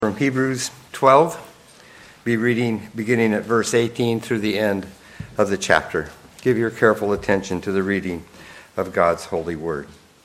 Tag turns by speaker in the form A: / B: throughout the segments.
A: From Hebrews 12, be reading beginning at verse 18 through the end of the chapter. Give your careful attention to the reading of God's holy word.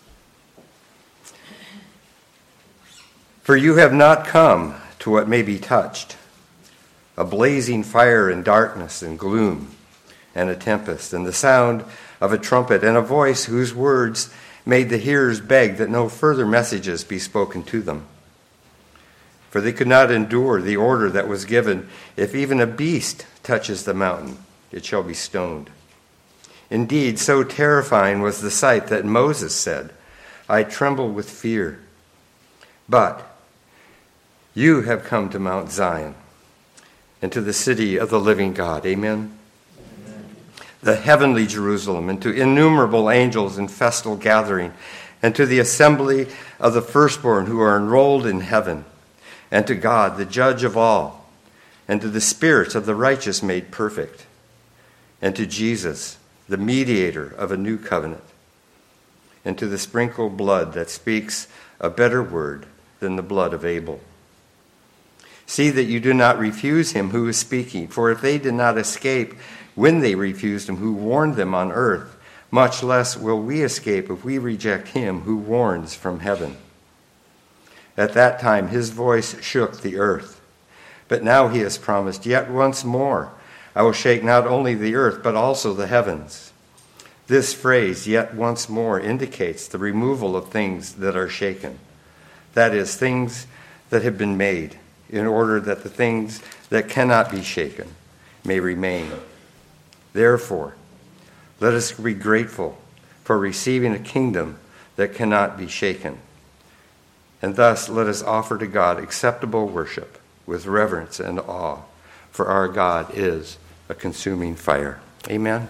A: For you have not come to what may be touched, a blazing fire and darkness and gloom and a tempest and the sound of a trumpet and a voice whose words made the hearers beg that no further messages be spoken to them. For they could not endure the order that was given, if even a beast touches the mountain, it shall be stoned. Indeed, so terrifying was the sight that Moses said, I tremble with fear. But you have come to Mount Zion and to the city of the living God. Amen. The heavenly Jerusalem, and to innumerable angels in festal gathering, and to the assembly of the firstborn who are enrolled in heaven, and to God, the judge of all, and to the spirits of the righteous made perfect, and to Jesus, the mediator of a new covenant, and to the sprinkled blood that speaks a better word than the blood of Abel. See that you do not refuse him who is speaking, for if they did not escape when they refused him who warned them on earth, much less will we escape if we reject him who warns from heaven. At that time his voice shook the earth. But now he has promised, yet once more I will shake not only the earth, but also the heavens. This phrase, yet once more, indicates the removal of things that are shaken. That is, things that have been made, in order that the things that cannot be shaken may remain. Therefore, let us be grateful for receiving a kingdom that cannot be shaken. And thus let us offer to God acceptable worship with reverence and awe, for our God is a consuming fire. Amen.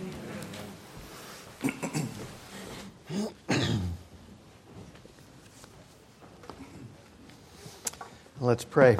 B: Let's pray.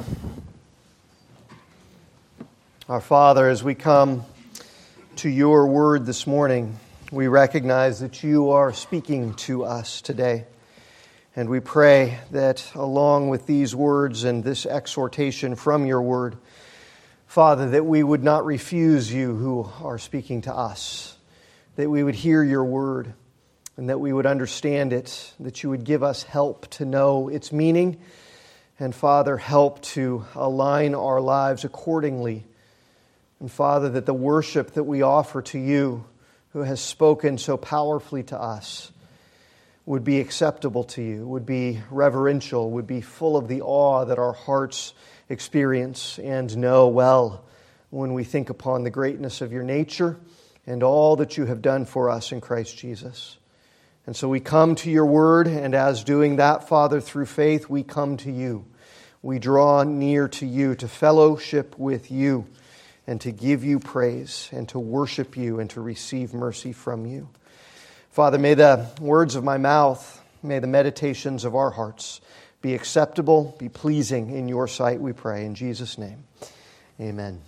B: Our Father, as we come to your word this morning, we recognize that you are speaking to us today. And we pray that along with these words and this exhortation from your word, Father, that we would not refuse you who are speaking to us, that we would hear your word and that we would understand it, that you would give us help to know its meaning, and Father, help to align our lives accordingly. And Father, that the worship that we offer to you, who has spoken so powerfully to us, would be acceptable to you, would be reverential, would be full of the awe that our hearts experience and know well when we think upon the greatness of your nature and all that you have done for us in Christ Jesus. And so we come to your word, and as doing that, Father, through faith, we come to you. We draw near to you to fellowship with you and to give you praise and to worship you and to receive mercy from you. Father, may the words of my mouth, may the meditations of our hearts be acceptable, be pleasing in your sight, we pray. In Jesus' name, amen.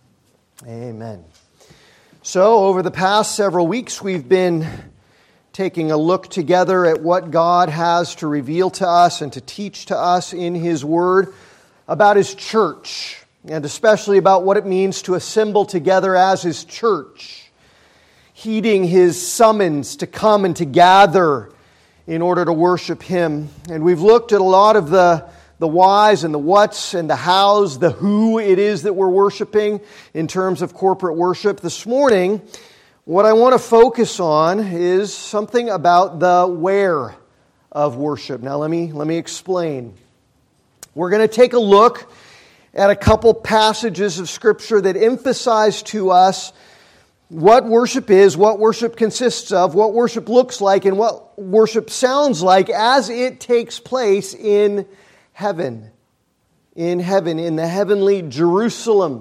B: Amen. So, over the past several weeks, we've been taking a look together at what God has to reveal to us and to teach to us in His Word about His church, and especially about what it means to assemble together as His church, heeding His summons to come and to gather in order to worship Him. And we've looked at a lot of the whys and the whats and the hows, the who it is that we're worshiping in terms of corporate worship. This morning, what I want to focus on is something about the where of worship. Now let me explain. We're going to take a look at a couple passages of Scripture that emphasize to us what worship is, what worship consists of, what worship looks like, and what worship sounds like as it takes place in heaven. In heaven, in the heavenly Jerusalem,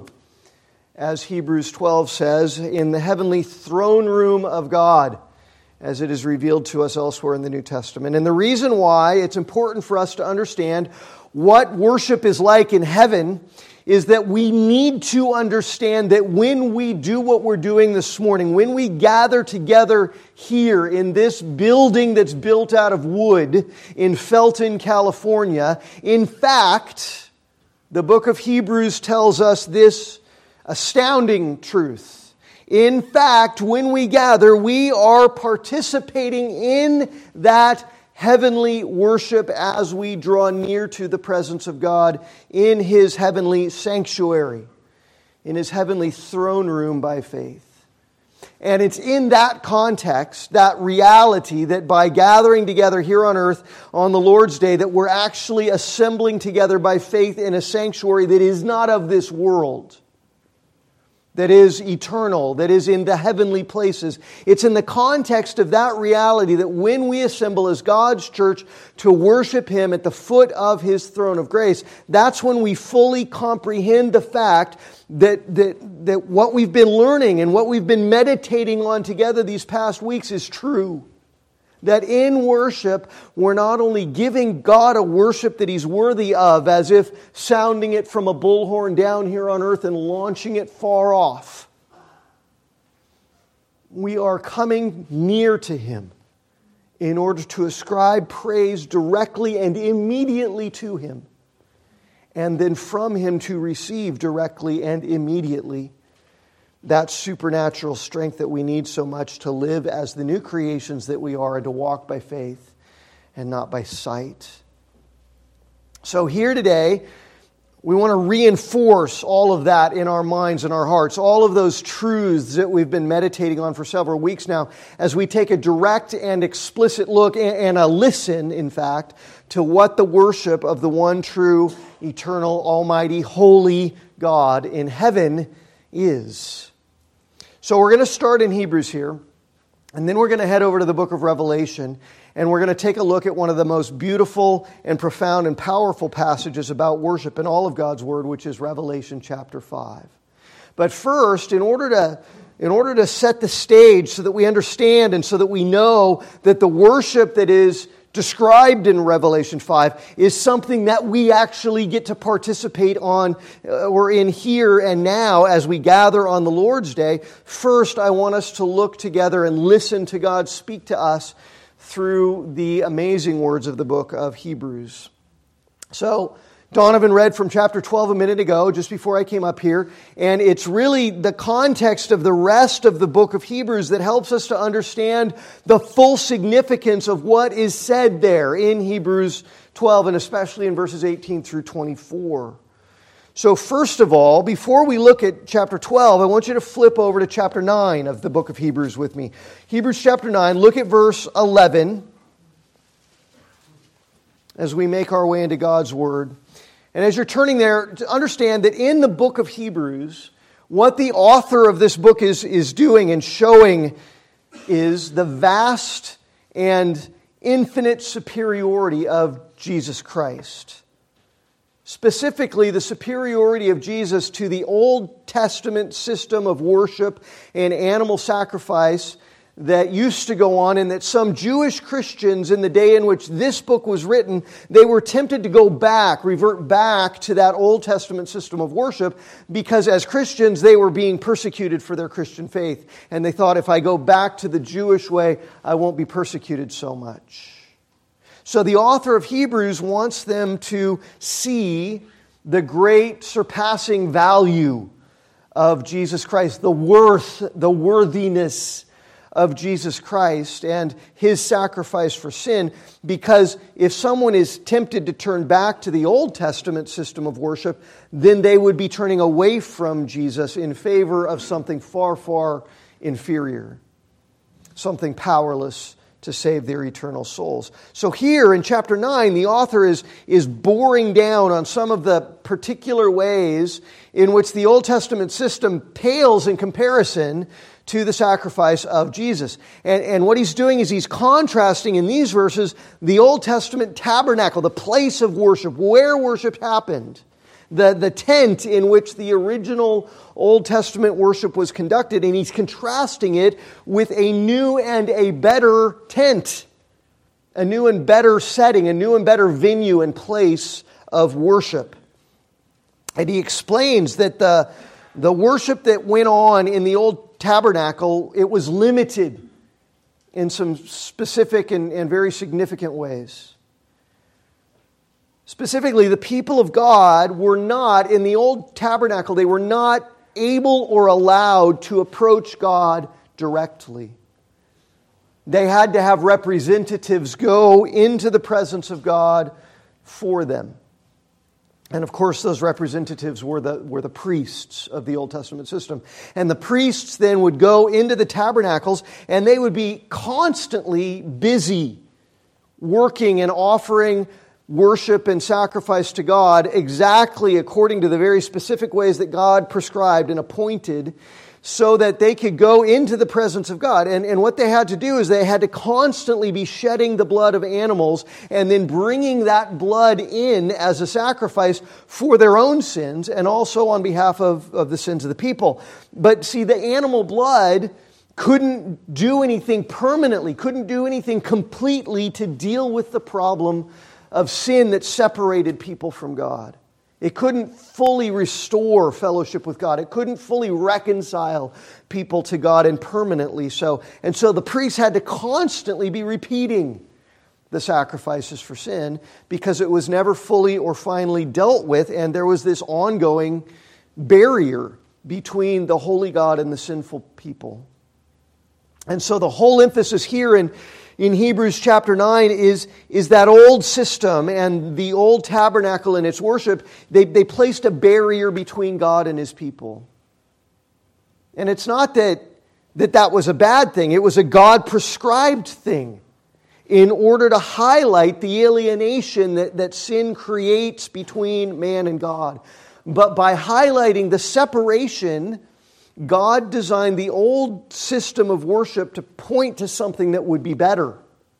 B: as Hebrews 12 says, in the heavenly throne room of God, as it is revealed to us elsewhere in the New Testament. And the reason why it's important for us to understand what worship is like in heaven is that we need to understand that when we do what we're doing this morning, when we gather together here in this building that's built out of wood in Felton, California, in fact, The book of Hebrews tells us this astounding truth. In fact, when we gather, we are participating in that heavenly worship as we draw near to the presence of God in His heavenly sanctuary, in His heavenly throne room by faith. And it's in that context, that reality, that by gathering together here on earth on the Lord's Day, that we're actually assembling together by faith in a sanctuary that is not of this world, that is eternal, that is in the heavenly places. It's in the context of that reality that when we assemble as God's church to worship Him at the foot of His throne of grace, that's when we fully comprehend the fact that what we've been learning and what we've been meditating on together these past weeks is true. That in worship, we're not only giving God a worship that He's worthy of, as if sounding it from a bullhorn down here on earth and launching it far off. We are coming near to Him in order to ascribe praise directly and immediately to Him, and then from Him to receive directly and immediately that supernatural strength that we need so much to live as the new creations that we are and to walk by faith and not by sight. So here today, we want to reinforce all of that in our minds and our hearts, all of those truths that we've been meditating on for several weeks now, as we take a direct and explicit look and a listen, in fact, to what the worship of the one true, eternal, almighty, holy God in heaven is. So we're going to start in Hebrews here, and then we're going to head over to the book of Revelation, and we're going to take a look at one of the most beautiful and profound and powerful passages about worship in all of God's Word, which is Revelation chapter 5. But first, in order to set the stage so that we understand and so that we know that the worship that is described in Revelation 5 is something that we actually get to participate on or in here and now as we gather on the Lord's Day. First, I want us to look together and listen to God speak to us through the amazing words of the book of Hebrews. So, Donovan read from chapter 12 a minute ago, just before I came up here, and it's really the context of the rest of the book of Hebrews that helps us to understand the full significance of what is said there in Hebrews 12, and especially in verses 18 through 24. So first of all, before we look at chapter 12, I want you to flip over to chapter 9 of the book of Hebrews with me. Hebrews chapter 9, look at verse 11 as we make our way into God's Word. And as you're turning there, to understand that in the book of Hebrews, what the author of this book is doing and showing is the vast and infinite superiority of Jesus Christ. Specifically, the superiority of Jesus to the Old Testament system of worship and animal sacrifice that used to go on, and that some Jewish Christians in the day in which this book was written, they were tempted to go back, revert back to that Old Testament system of worship, because as Christians they were being persecuted for their Christian faith. And they thought, if I go back to the Jewish way, I won't be persecuted so much. So the author of Hebrews wants them to see the great surpassing value of Jesus Christ, the worth, the worthiness of Jesus Christ and His sacrifice for sin, because if someone is tempted to turn back to the Old Testament system of worship, then they would be turning away from Jesus in favor of something far, far inferior, something powerless to save their eternal souls. So here in chapter 9, the author is boring down on some of the particular ways in which the Old Testament system pales in comparison to the sacrifice of Jesus. And what he's doing is he's contrasting in these verses the Old Testament tabernacle, the place of worship, where worship happened, the tent in which the original Old Testament worship was conducted, and he's contrasting it with a new and a better tent, a new and better setting, a new and better venue and place of worship. And he explains that the worship that went on in the Old Tabernacle, it was limited in some specific and very significant ways. Specifically, the people of God were not, in the old tabernacle, they were not able or allowed to approach God directly. They had to have representatives go into the presence of God for them. And of course, those representatives were the priests of the Old Testament system. And the priests then would go into the tabernacles, and they would be constantly busy working and offering worship and sacrifice to God exactly according to the very specific ways that God prescribed and appointed, so that they could go into the presence of God. And what they had to do is they had to constantly be shedding the blood of animals and then bringing that blood in as a sacrifice for their own sins and also on behalf of the sins of the people. But see, the animal blood couldn't do anything permanently, couldn't do anything completely to deal with the problem of sin that separated people from God. It couldn't fully restore fellowship with God. It couldn't fully reconcile people to God, and permanently so. And so the priests had to constantly be repeating the sacrifices for sin because it was never fully or finally dealt with, and there was this ongoing barrier between the holy God and the sinful people. And so the whole emphasis here in Hebrews chapter 9 is that old system and the old tabernacle and its worship. They placed a barrier between God and His people. And it's not that was a bad thing. It was a God-prescribed thing in order to highlight the alienation that sin creates between man and God. But by highlighting the separation, God designed the old system of worship to point to something that would be better.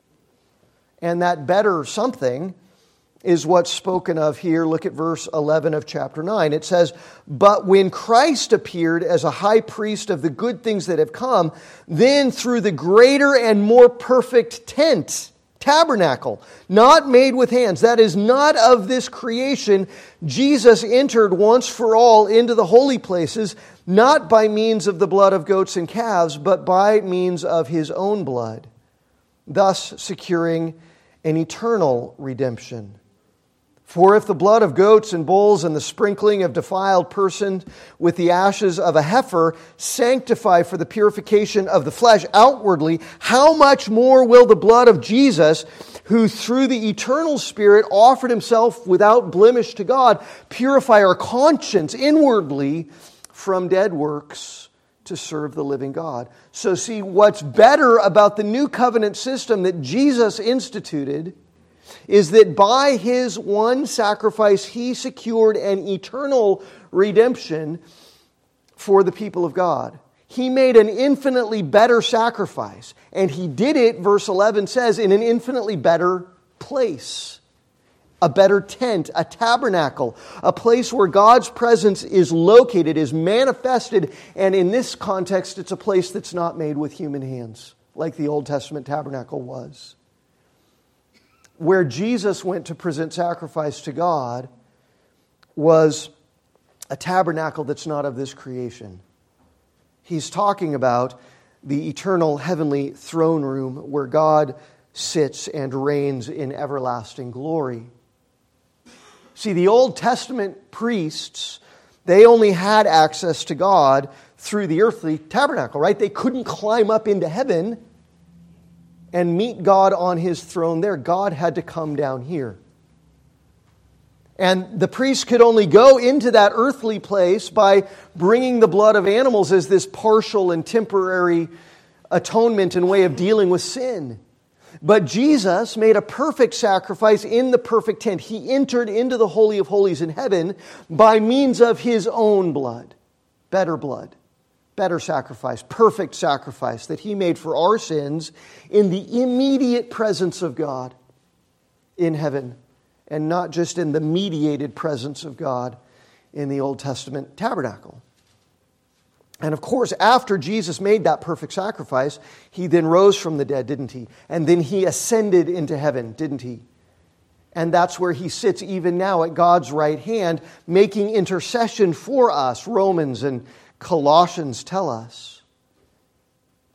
B: And that better something is what's spoken of here. Look at verse 11 of chapter 9. It says, "But when Christ appeared as a high priest of the good things that have come, then through the greater and more perfect tabernacle, not made with hands, that is not of this creation, Jesus entered once for all into the holy places, not by means of the blood of goats and calves, but by means of His own blood, thus securing an eternal redemption. For if the blood of goats and bulls and the sprinkling of defiled persons with the ashes of a heifer sanctify for the purification of the flesh outwardly, how much more will the blood of Jesus, who through the eternal Spirit offered Himself without blemish to God, purify our conscience inwardly from dead works to serve the living God." So see, what's better about the new covenant system that Jesus instituted is that by His one sacrifice, He secured an eternal redemption for the people of God. He made an infinitely better sacrifice, and He did it, verse 11 says, in an infinitely better place. A better tent, a tabernacle, a place where God's presence is located, is manifested, and in this context, it's a place that's not made with human hands, like the Old Testament tabernacle was. Where Jesus went to present sacrifice to God was a tabernacle that's not of this creation. He's talking about the eternal heavenly throne room where God sits and reigns in everlasting glory. See, the Old Testament priests, they only had access to God through the earthly tabernacle, right? They couldn't climb up into heaven and meet God on His throne there. God had to come down here. And the priests could only go into that earthly place by bringing the blood of animals as this partial and temporary atonement and way of dealing with sin. But Jesus made a perfect sacrifice in the perfect tent. He entered into the Holy of Holies in heaven by means of His own blood, better sacrifice, perfect sacrifice that He made for our sins in the immediate presence of God in heaven, and not just in the mediated presence of God in the Old Testament tabernacle. And of course, after Jesus made that perfect sacrifice, He then rose from the dead, didn't He? And then He ascended into heaven, didn't He? And that's where He sits even now at God's right hand, making intercession for us, Romans and Colossians tell us.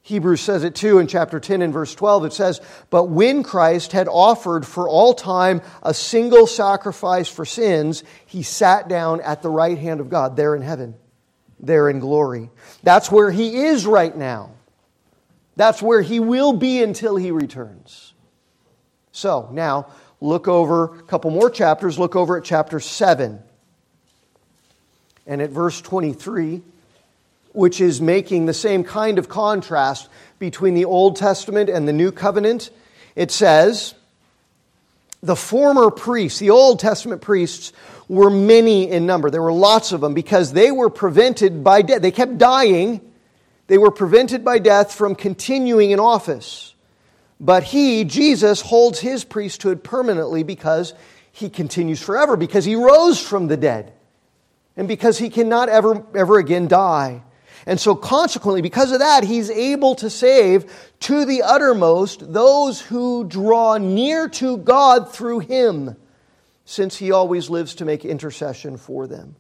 B: Hebrews says it too in chapter 10 and verse 12. It says, "But when Christ had offered for all time a single sacrifice for sins, he sat down at the right hand of God," there in heaven, there in glory. That's where he is right now. That's where he will be until he returns. So now, look over a couple more chapters. Look over at chapter 7. And at verse 23, which is making the same kind of contrast between the Old Testament and the New Covenant, it says, the former priests, the Old Testament priests, were many in number. There were lots of them because they were prevented by death. They kept dying. They were prevented by death from continuing in office. But he, Jesus, holds his priesthood permanently because he continues forever, because he rose from the dead, and because he cannot ever again die. And so consequently, because of that, he's able to save to the uttermost those who draw near to God through him, since he always lives to make intercession for them.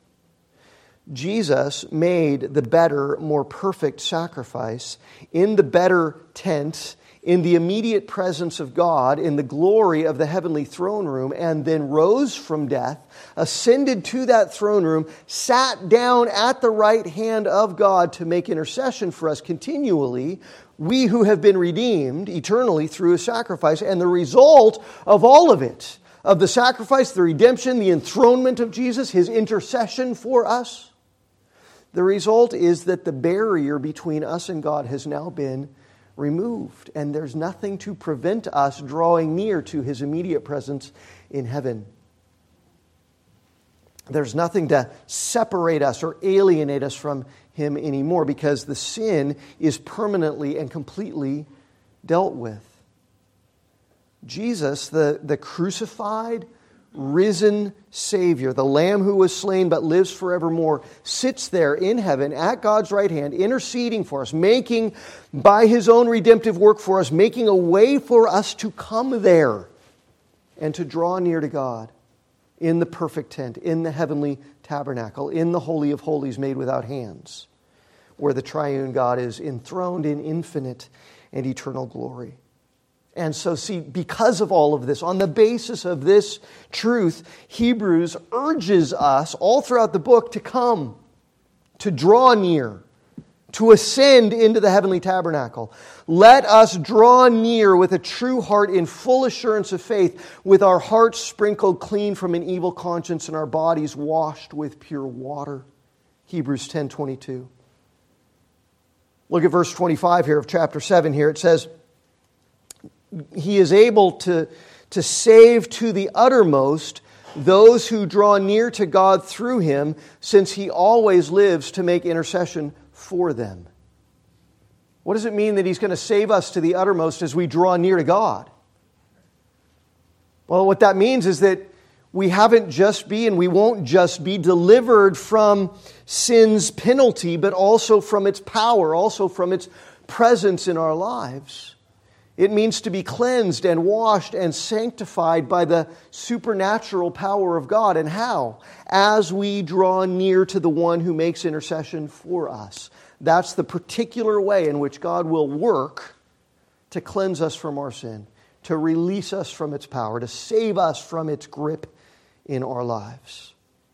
B: Jesus made the better, more perfect sacrifice in the better tent, in the immediate presence of God, in the glory of the heavenly throne room, and then rose from death, ascended to that throne room, sat down at the right hand of God to make intercession for us continually, we who have been redeemed eternally through his sacrifice. And the result of all of it, of the sacrifice, the redemption, the enthronement of Jesus, his intercession for us, the result is that the barrier between us and God has now been removed, and there's nothing to prevent us drawing near to his immediate presence in heaven. There's nothing to separate us or alienate us from him anymore, because the sin is permanently and completely dealt with. Jesus, the crucified, risen Savior, the Lamb who was slain but lives forevermore, sits there in heaven at God's right hand, interceding for us, making, by his own redemptive work for us, making a way for us to come there and to draw near to God in the perfect tent, in the heavenly tabernacle, in the Holy of Holies made without hands, where the triune God is enthroned in infinite and eternal glory. And so, see, because of all of this, on the basis of this truth, Hebrews urges us all throughout the book to come, to draw near, to ascend into the heavenly tabernacle. Let us draw near with a true heart in full assurance of faith, with our hearts sprinkled clean from an evil conscience and our bodies washed with pure water. Hebrews 10:22. Look at verse 25 here of chapter 7 here. It says, he is able to save to the uttermost those who draw near to God through him, since he always lives to make intercession for them. What does it mean that he's going to save us to the uttermost as we draw near to God? Well, what that means is that we haven't just been, and we won't just be delivered from sin's penalty, but also from its power, also from its presence in our lives. It means to be cleansed and washed and sanctified by the supernatural power of God. And how? As we draw near to the one who makes intercession for us. That's the particular way in which God will work to cleanse us from our sin, to release us from its power, to save us from its grip in our lives.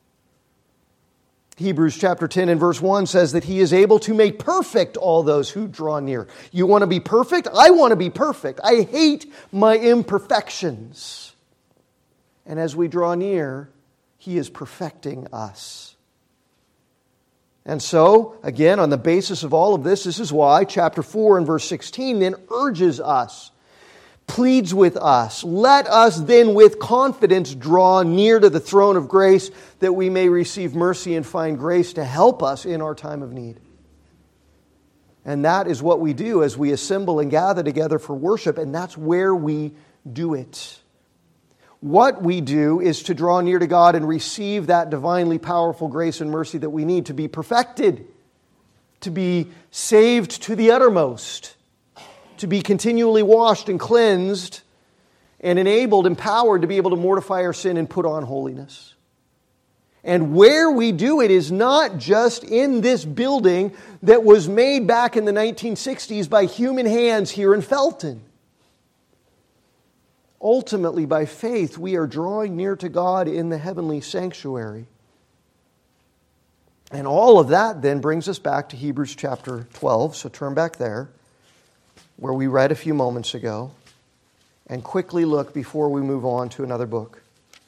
B: Hebrews chapter 10 and verse 1 says that he is able to make perfect all those who draw near. You want to be perfect? I want to be perfect. I hate my imperfections. And as we draw near, he is perfecting us. And so, again, on the basis of all of this, this is why chapter 4 and verse 16 then urges us, pleads with us, let us then with confidence draw near to the throne of grace, that we may receive mercy and find grace to help us in our time of need. And that is what we do as we assemble and gather together for worship, and that's where we do it. What we do is to draw near to God and receive that divinely powerful grace and mercy that we need to be perfected, to be saved to the uttermost, to be continually washed and cleansed and enabled, empowered to be able to mortify our sin and put on holiness. And where we do it is not just in this building that was made back in the 1960s by human hands here in Felton. Ultimately, by faith, we are drawing near to God in the heavenly sanctuary. And all of that then brings us back to Hebrews chapter 12. So turn back there, where we read a few moments ago, and quickly look before we move on to another book.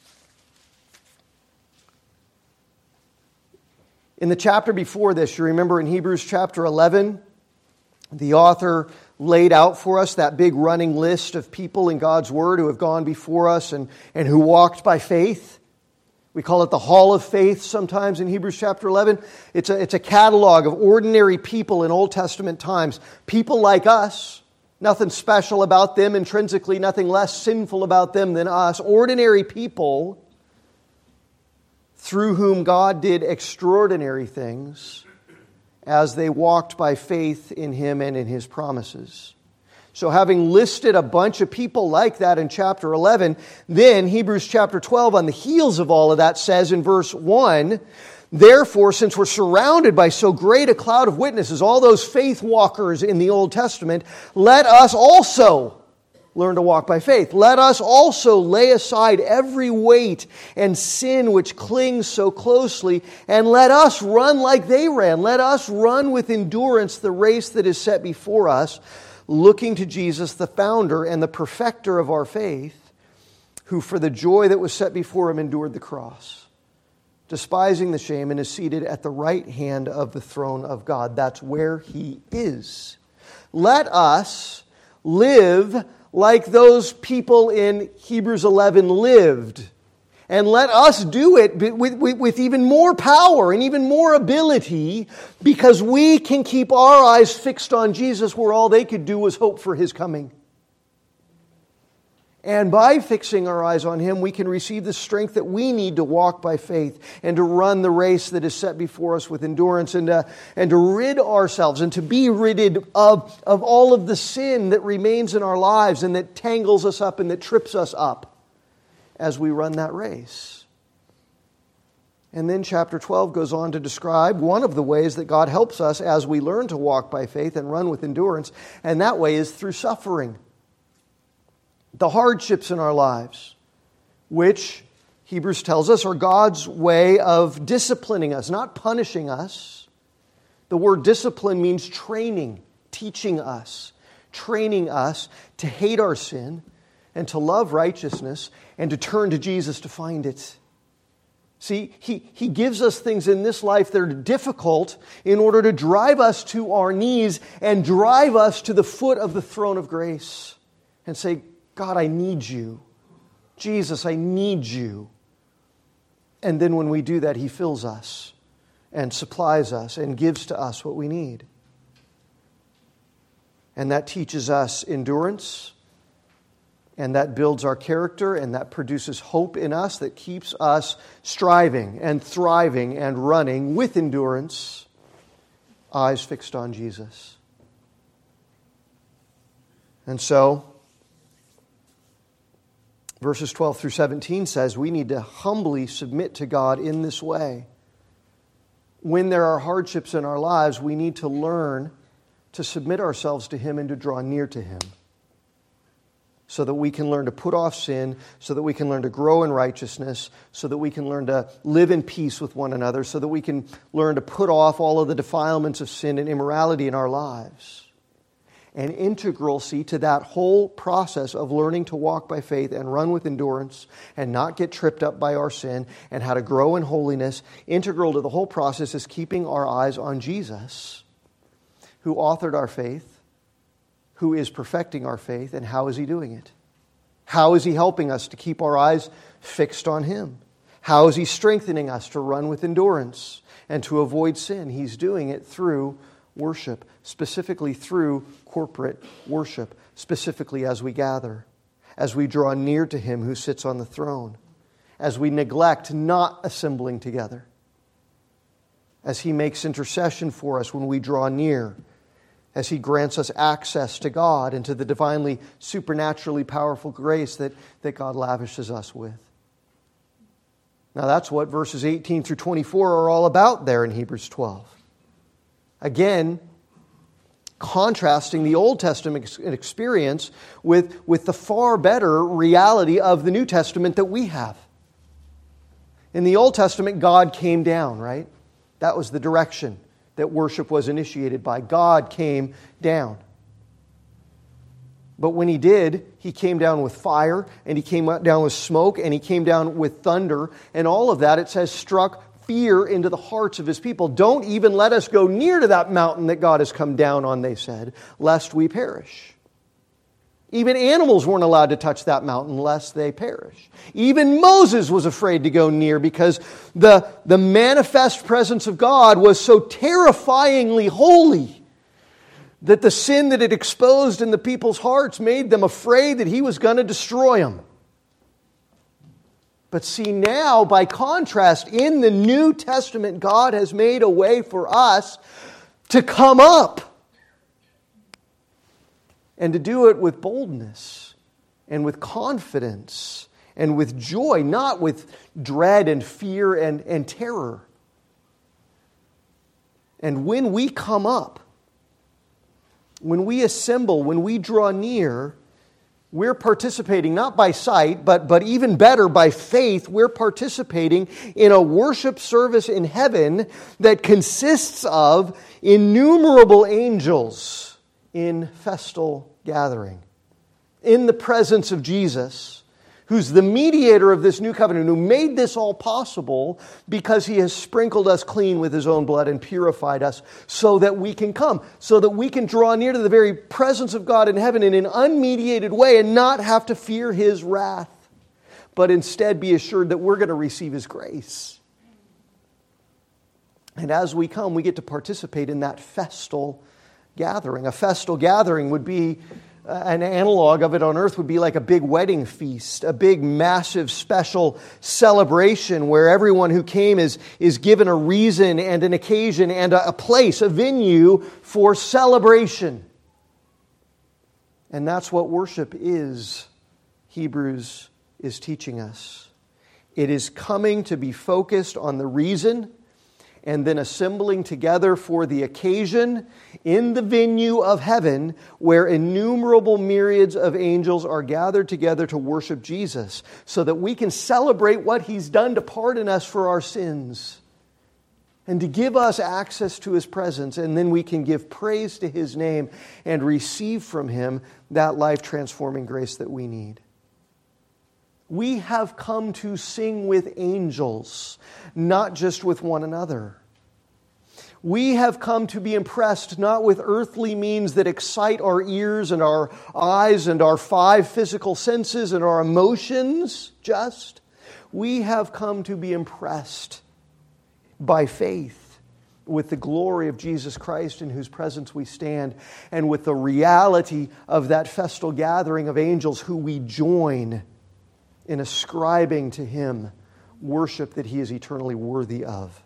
B: In the chapter before this, you remember in Hebrews chapter 11, the author laid out for us that big running list of people in God's Word who have gone before us and who walked by faith. We call it the Hall of Faith sometimes in Hebrews chapter 11. It's a catalog of ordinary people in Old Testament times. People like us, nothing special about them intrinsically, nothing less sinful about them than us. Ordinary people through whom God did extraordinary things as they walked by faith in Him and in His promises. So having listed a bunch of people like that in chapter 11, then Hebrews chapter 12, on the heels of all of that, says in verse 1, "Therefore, since we're surrounded by so great a cloud of witnesses, all those faith walkers in the Old Testament, let us also learn to walk by faith. Let us also lay aside every weight and sin which clings so closely, and let us run like they ran. Let us run with endurance the race that is set before us, looking to Jesus, the founder and the perfecter of our faith, who for the joy that was set before Him endured the cross, despising the shame, and is seated at the right hand of the throne of God." That's where He is. Let us live like those people in Hebrews 11 lived. And let us do it with even more power and even more ability, because we can keep our eyes fixed on Jesus, where all they could do was hope for His coming. And by fixing our eyes on Him, we can receive the strength that we need to walk by faith and to run the race that is set before us with endurance, and to rid ourselves and to be ridded of all of the sin that remains in our lives and that tangles us up and that trips us up as we run that race. And then chapter 12 goes on to describe one of the ways that God helps us as we learn to walk by faith and run with endurance, and that way is through suffering. The hardships in our lives, which Hebrews tells us are God's way of disciplining us, not punishing us. The word discipline means training, teaching us, training us to hate our sin and to love righteousness and to turn to Jesus to find it. See, He gives us things in this life that are difficult in order to drive us to our knees and drive us to the foot of the throne of grace and say, "God, I need You. Jesus, I need You." And then when we do that, He fills us and supplies us and gives to us what we need. And that teaches us endurance, and that builds our character, and that produces hope in us that keeps us striving and thriving and running with endurance, eyes fixed on Jesus. And so, verses 12 through 17 says we need to humbly submit to God in this way. When there are hardships in our lives, we need to learn to submit ourselves to Him and to draw near to Him, so that we can learn to put off sin, so that we can learn to grow in righteousness, so that we can learn to live in peace with one another, so that we can learn to put off all of the defilements of sin and immorality in our lives. And integral, to that whole process of learning to walk by faith and run with endurance and not get tripped up by our sin and how to grow in holiness, integral to the whole process is keeping our eyes on Jesus, who authored our faith, who is perfecting our faith, and how is He doing it? How is He helping us to keep our eyes fixed on Him? How is He strengthening us to run with endurance and to avoid sin? He's doing it through worship, specifically through corporate worship, specifically as we gather, as we draw near to Him who sits on the throne, as we neglect not assembling together, as He makes intercession for us when we draw near, as He grants us access to God and to the divinely, supernaturally powerful grace that God lavishes us with. Now that's what verses 18 through 24 are all about there in Hebrews 12. Again, contrasting the Old Testament experience with the far better reality of the New Testament that we have. In the Old Testament, God came down, right? That was the direction that worship was initiated by. God came down. But when He did, He came down with fire, and He came down with smoke, and He came down with thunder, and all of that, it says, struck fear into the hearts of His people. Don't even let us go near to that mountain that God has come down on, they said, lest we perish. Even animals weren't allowed to touch that mountain lest they perish. Even Moses was afraid to go near because the manifest presence of God was so terrifyingly holy that the sin that it exposed in the people's hearts made them afraid that He was going to destroy them. But see now, by contrast, in the New Testament, God has made a way for us to come up. And to do it with boldness and with confidence and with joy, not with dread and fear and terror. And when we come up, when we assemble, when we draw near, we're participating not by sight, but even better by faith. We're participating in a worship service in heaven that consists of innumerable angels in festal gathering, in the presence of Jesus, who's the mediator of this new covenant, who made this all possible because He has sprinkled us clean with His own blood and purified us so that we can come, so that we can draw near to the very presence of God in heaven in an unmediated way and not have to fear His wrath, but instead be assured that we're going to receive His grace. And as we come, we get to participate in that festal gathering. A festal gathering would be, an analog of it on earth would be like a big wedding feast, a big, massive, special celebration where everyone who came is given a reason and an occasion and a place, a venue for celebration. And that's what worship is, Hebrews is teaching us. It is coming to be focused on the reason and then assembling together for the occasion in the venue of heaven where innumerable myriads of angels are gathered together to worship Jesus so that we can celebrate what He's done to pardon us for our sins and to give us access to His presence, and then we can give praise to His name and receive from Him that life-transforming grace that we need. We have come to sing with angels, not just with one another. We have come to be impressed not with earthly means that excite our ears and our eyes and our 5 physical senses and our emotions just. We have come to be impressed by faith with the glory of Jesus Christ in whose presence we stand and with the reality of that festal gathering of angels who we join in ascribing to Him worship that He is eternally worthy of.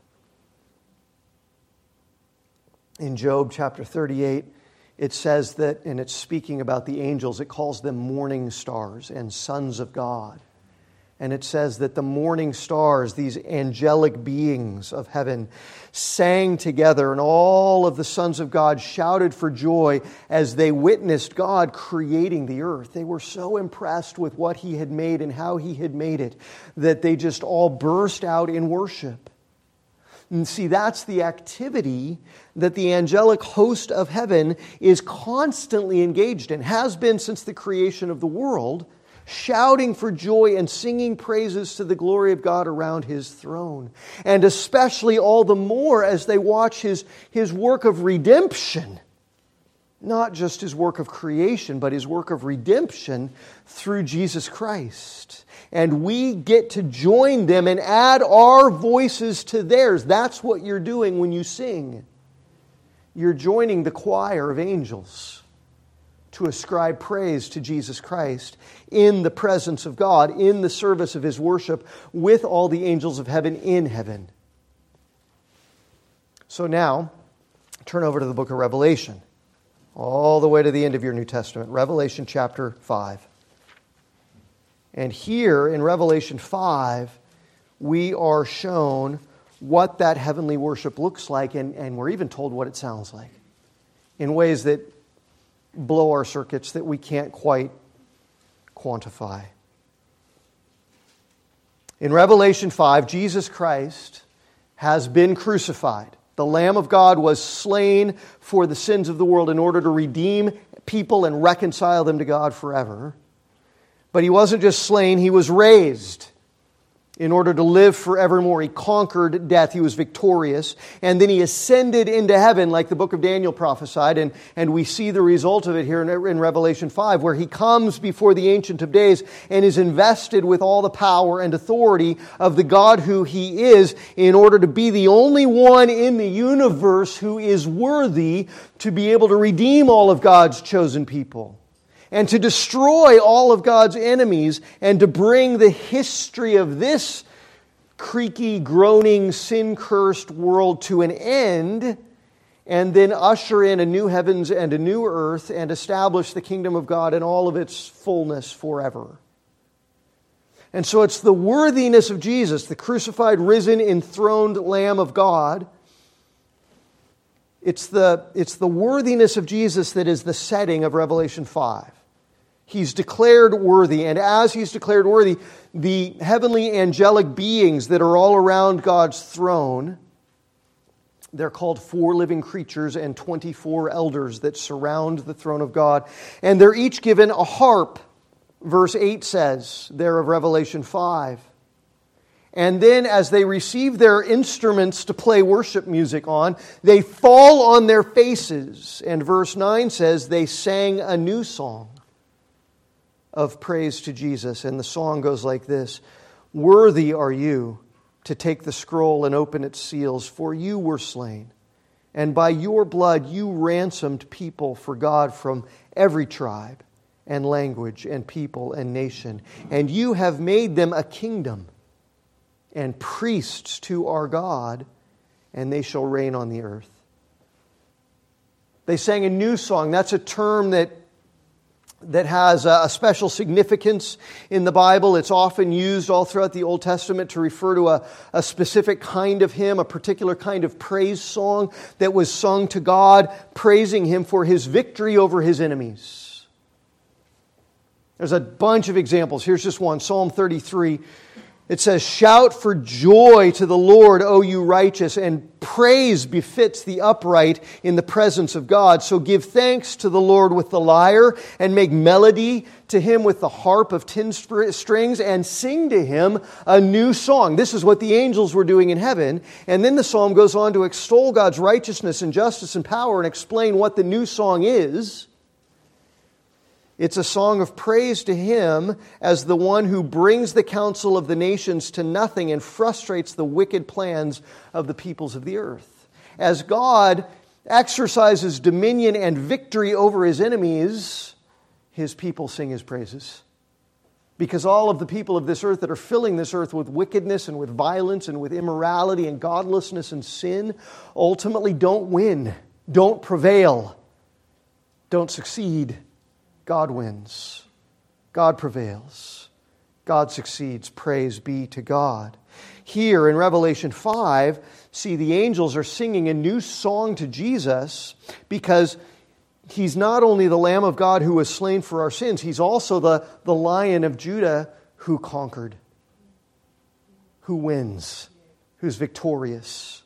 B: In Job chapter 38, it says that, and it's speaking about the angels, it calls them morning stars and sons of God. And it says that the morning stars, these angelic beings of heaven, sang together, and all of the sons of God shouted for joy as they witnessed God creating the earth. They were so impressed with what He had made and how He had made it that they just all burst out in worship. And see, that's the activity that the angelic host of heaven is constantly engaged in, has been since the creation of the world, shouting for joy and singing praises to the glory of God around His throne. And especially all the more as they watch His work of redemption. Not just His work of creation, but His work of redemption through Jesus Christ. And we get to join them and add our voices to theirs. That's what you're doing when you sing. You're joining the choir of angels to ascribe praise to Jesus Christ in the presence of God, in the service of His worship, with all the angels of heaven in heaven. So now, turn over to the book of Revelation, all the way to the end of your New Testament, Revelation chapter 5. And here in Revelation 5, we are shown what that heavenly worship looks like, and we're even told what it sounds like in ways that blow our circuits that we can't quite quantify. In Revelation 5, Jesus Christ has been crucified. The Lamb of God was slain for the sins of the world in order to redeem people and reconcile them to God forever. But He wasn't just slain, He was raised in order to live forevermore. He conquered death. He was victorious. And then He ascended into heaven like the book of Daniel prophesied. And we see the result of it here in Revelation 5, where He comes before the Ancient of Days and is invested with all the power and authority of the God who He is, in order to be the only one in the universe who is worthy to be able to redeem all of God's chosen people, and to destroy all of God's enemies, and to bring the history of this creaky, groaning, sin-cursed world to an end, and then usher in a new heavens and a new earth, and establish the kingdom of God in all of its fullness forever. And so it's the worthiness of Jesus, the crucified, risen, enthroned Lamb of God. It's the worthiness of Jesus that is the setting of Revelation 5. He's declared worthy, and as He's declared worthy, the heavenly angelic beings that are all around God's throne, they're called 4 living creatures and 24 elders that surround the throne of God. And they're each given a harp, verse 8 says, there of Revelation 5. And then as they receive their instruments to play worship music on, they fall on their faces. And verse 9 says they sang a new song of praise to Jesus. And the song goes like this: "Worthy are you to take the scroll and open its seals, for you were slain, and by your blood you ransomed people for God from every tribe and language and people and nation. And you have made them a kingdom and priests to our God, and they shall reign on the earth." They sang a new song. That's a term that has a special significance in the Bible. It's often used all throughout the Old Testament to refer to a specific kind of hymn, a particular kind of praise song that was sung to God, praising Him for His victory over His enemies. There's a bunch of examples. Here's just one. Psalm 33. It says, "Shout for joy to the Lord, O you righteous, and praise befits the upright in the presence of God. So give thanks to the Lord with the lyre, and make melody to Him with the harp of 10 strings, and sing to Him a new song." This is what the angels were doing in heaven. And then the psalm goes on to extol God's righteousness and justice and power, and explain what the new song is. It's a song of praise to Him as the one who brings the counsel of the nations to nothing and frustrates the wicked plans of the peoples of the earth. As God exercises dominion and victory over His enemies, His people sing His praises. Because all of the people of this earth that are filling this earth with wickedness and with violence and with immorality and godlessness and sin ultimately don't win, don't prevail, don't succeed. God wins. God prevails. God succeeds. Praise be to God. Here in Revelation 5, see, the angels are singing a new song to Jesus because He's not only the Lamb of God who was slain for our sins, He's also the Lion of Judah who conquered, who wins, who's victorious.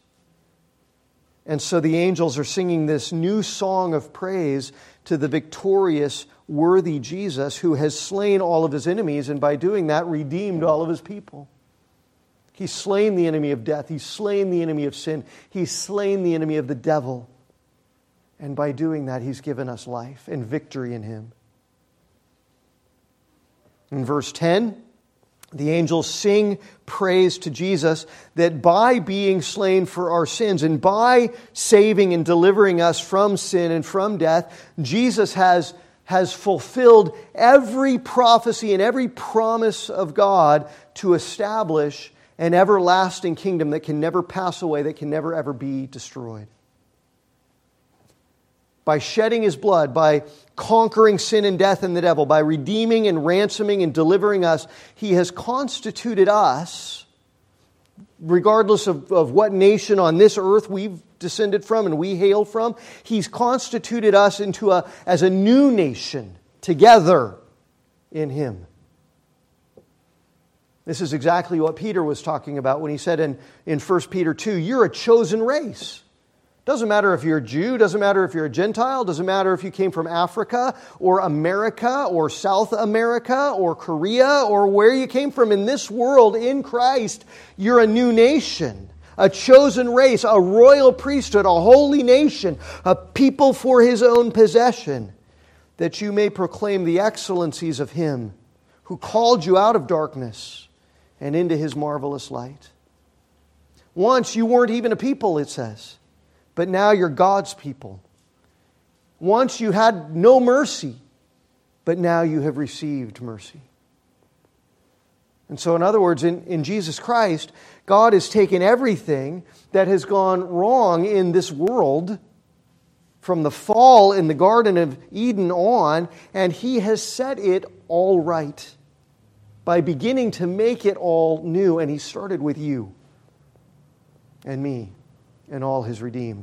B: And so the angels are singing this new song of praise to the victorious, worthy Jesus, who has slain all of His enemies, and by doing that redeemed all of His people. He's slain the enemy of death. He's slain the enemy of sin. He's slain the enemy of the devil. And by doing that, He's given us life and victory in Him. In verse 10, the angels sing praise to Jesus that by being slain for our sins and by saving and delivering us from sin and from death, Jesus has fulfilled every prophecy and every promise of God to establish an everlasting kingdom that can never pass away, that can never ever be destroyed. By shedding His blood, by conquering sin and death and the devil, by redeeming and ransoming and delivering us, He has constituted us regardless of what nation on this earth we've descended from and we hail from. He's constituted us as a new nation together in Him. This is exactly what Peter was talking about when he said in 1 Peter 2, you're a chosen race. Doesn't matter if you're a Jew, doesn't matter if you're a Gentile, doesn't matter if you came from Africa or America or South America or Korea or where you came from in this world in Christ, you're a new nation, a chosen race, a royal priesthood, a holy nation, a people for His own possession, that you may proclaim the excellencies of Him who called you out of darkness and into His marvelous light. Once you weren't even a people, it says. But now you're God's people. Once you had no mercy, but now you have received mercy. And so, in other words, in Jesus Christ, God has taken everything that has gone wrong in this world from the fall in the Garden of Eden on, and He has set it all right by beginning to make it all new. And He started with you and me and all His redeemed.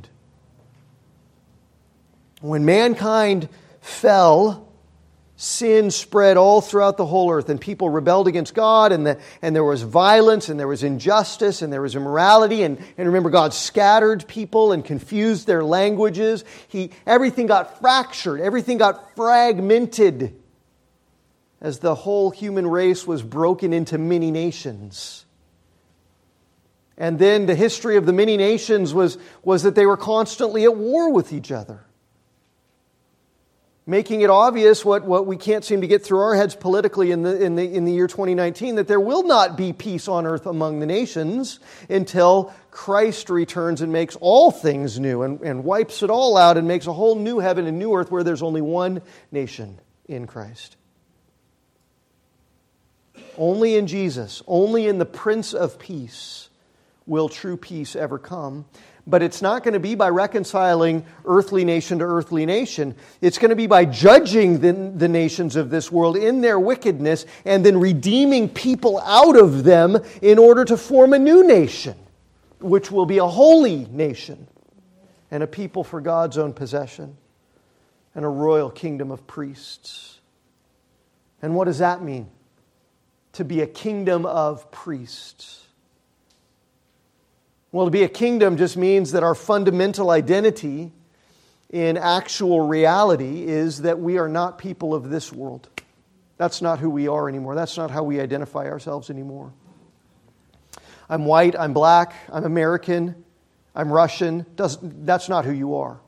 B: When mankind fell, sin spread all throughout the whole earth, and people rebelled against God, and there was violence, and there was injustice, and there was immorality, and remember, God scattered people and confused their languages. Everything got fractured, everything got fragmented as the whole human race was broken into many nations. And then the history of the many nations was that they were constantly at war with each other, making it obvious what we can't seem to get through our heads politically in the year 2019, that there will not be peace on earth among the nations until Christ returns and makes all things new and wipes it all out and makes a whole new heaven and new earth where there's only one nation in Christ. Only in Jesus, only in the Prince of Peace will true peace ever come. But it's not going to be by reconciling earthly nation to earthly nation. It's going to be by judging the nations of this world in their wickedness and then redeeming people out of them in order to form a new nation, which will be a holy nation and a people for God's own possession and a royal kingdom of priests. And what does that mean? To be a kingdom of priests. Well, to be a kingdom just means that our fundamental identity in actual reality is that we are not people of this world. That's not who we are anymore. That's not how we identify ourselves anymore. I'm white, I'm black, I'm American, I'm Russian. That's not who you are.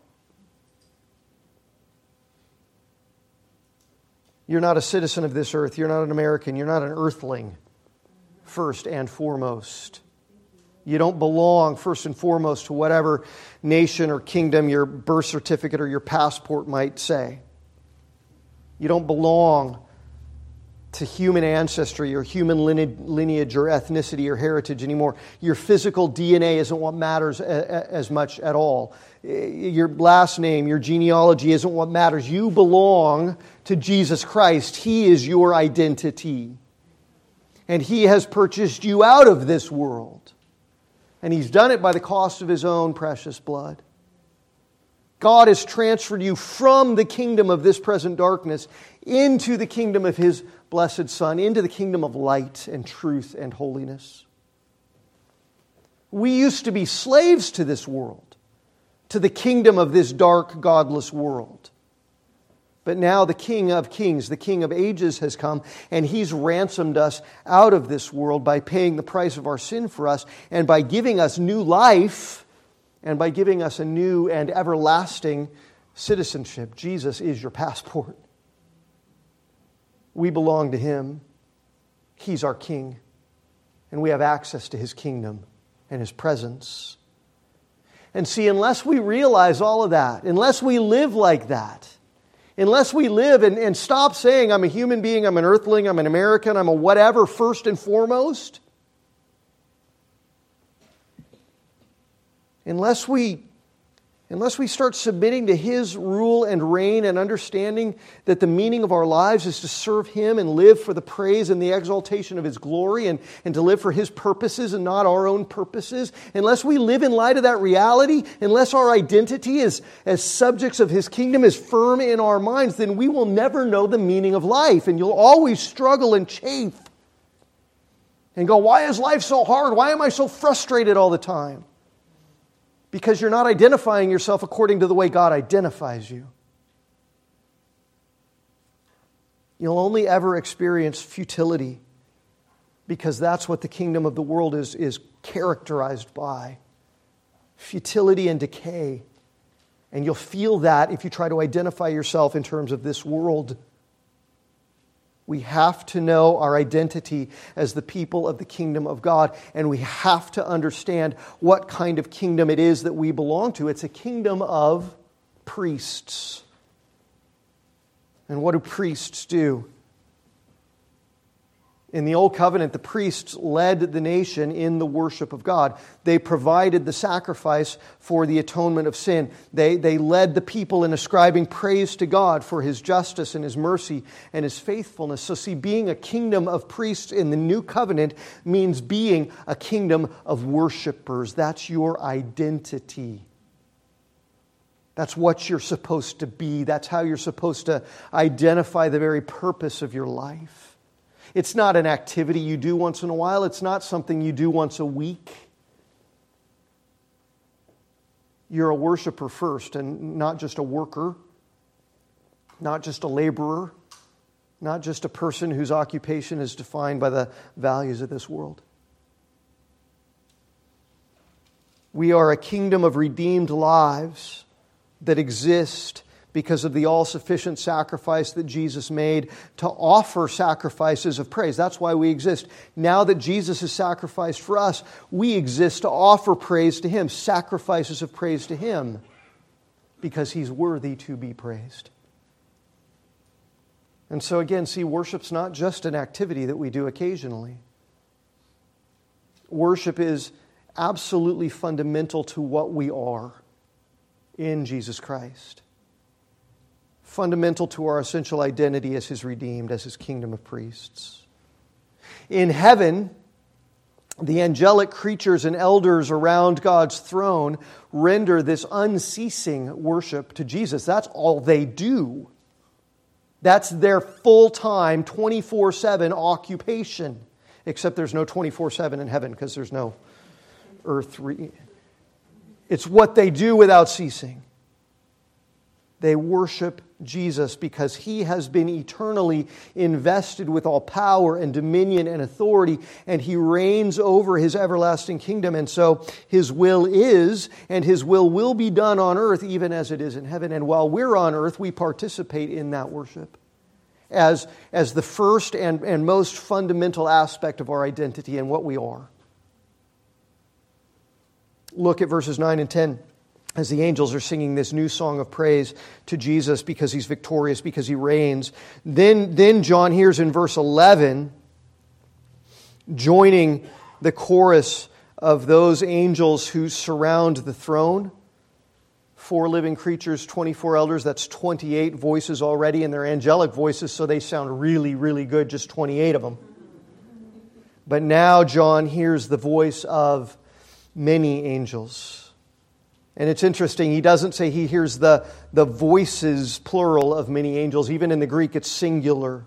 B: You're not a citizen of this earth. You're not an American. You're not an earthling, first and foremost. You don't belong, first and foremost, to whatever nation or kingdom your birth certificate or your passport might say. You don't belong to human ancestry or human lineage or ethnicity or heritage anymore. Your physical DNA isn't what matters as much at all. Your last name, your genealogy isn't what matters. You belong to Jesus Christ. He is your identity. And He has purchased you out of this world. And He's done it by the cost of His own precious blood. God has transferred you from the kingdom of this present darkness into the kingdom of His blessed Son, into the kingdom of light and truth and holiness. We used to be slaves to this world, to the kingdom of this dark, godless world. But now the King of Kings, the King of Ages has come, and He's ransomed us out of this world by paying the price of our sin for us, and by giving us new life, and by giving us a new and everlasting citizenship. Jesus is your passport. We belong to Him. He's our King, and we have access to His kingdom and His presence. And see, unless we realize all of that, unless we live like that, unless we live and stop saying, I'm a human being, I'm an earthling, I'm an American, I'm a whatever, first and foremost. Unless we unless we start submitting to His rule and reign and understanding that the meaning of our lives is to serve Him and live for the praise and the exaltation of His glory and to live for His purposes and not our own purposes, unless we live in light of that reality, unless our identity as subjects of His kingdom is firm in our minds, then we will never know the meaning of life. And you'll always struggle and chafe and go, why is life so hard? Why am I so frustrated all the time? Because you're not identifying yourself according to the way God identifies you. You'll only ever experience futility because that's what the kingdom of the world is characterized by. Futility and decay. And you'll feel that if you try to identify yourself in terms of this world. We have to know our identity as the people of the kingdom of God, and we have to understand what kind of kingdom it is that we belong to. It's a kingdom of priests. And what do priests do? In the Old Covenant, the priests led the nation in the worship of God. They provided the sacrifice for the atonement of sin. They led the people in ascribing praise to God for His justice and His mercy and His faithfulness. So see, being a kingdom of priests in the New Covenant means being a kingdom of worshipers. That's your identity. That's what you're supposed to be. That's how you're supposed to identify the very purpose of your life. It's not an activity you do once in a while. It's not something you do once a week. You're a worshiper first, and not just a worker, not just a laborer, not just a person whose occupation is defined by the values of this world. We are a kingdom of redeemed lives that exist because of the all-sufficient sacrifice that Jesus made to offer sacrifices of praise. That's why we exist. Now that Jesus has sacrificed for us, we exist to offer praise to Him, sacrifices of praise to Him, because He's worthy to be praised. And so again, see, worship's not just an activity that we do occasionally. Worship is absolutely fundamental to what we are in Jesus Christ. Fundamental to our essential identity as His redeemed, as His kingdom of priests. In heaven, the angelic creatures and elders around God's throne render this unceasing worship to Jesus. That's all they do. That's their full-time, 24/7 occupation. Except there's no 24/7 in heaven because there's no earth. It's what they do without ceasing. They worship Jesus because He has been eternally invested with all power and dominion and authority, and He reigns over His everlasting kingdom. And so His will is, and His will be done on earth even as it is in heaven. And while we're on earth, we participate in that worship as the first and most fundamental aspect of our identity and what we are. Look at verses 9 and 10. As the angels are singing this new song of praise to Jesus because He's victorious, because He reigns. Then John hears in verse 11, joining the chorus of those angels who surround the throne, 4 living creatures, 24 elders, that's 28 voices already, and they're angelic voices, so they sound really, really good, just 28 of them. But now John hears the voice of many angels. And it's interesting, he doesn't say he hears the voices, plural, of many angels. Even in the Greek, it's singular.